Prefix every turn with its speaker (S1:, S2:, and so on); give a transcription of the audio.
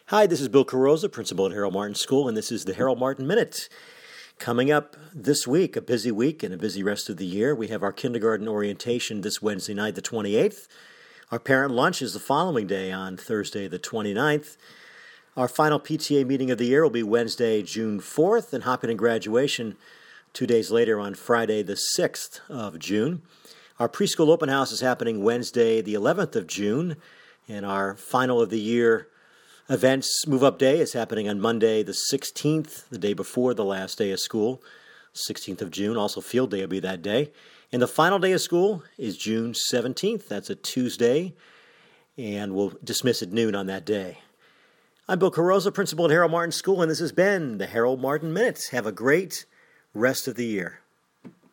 S1: Hi, this is Bill Carrozza, principal at Harold Martin School, and this is the Harold Martin Minute. Coming up this week, a busy week and a busy rest of the year, we have our kindergarten orientation this Wednesday night, the 28th. Our parent lunch is the following day on Thursday, the 29th. Our final PTA meeting of the year will be Wednesday, June 4th, and Hopkinton graduation 2 days later on Friday, the 6th of June. Our preschool open house is happening Wednesday, the 11th of June, and our final of the year events move-up day is happening on Monday, the 16th, the day before the last day of school, 16th of June. Also, field day will be that day. And the final day of school is June 17th. That's a Tuesday, and we'll dismiss at noon on that day. I'm Bill Carrozza, principal at Harold Martin School, and this has been the Harold Martin Minute. Have a great rest of the year.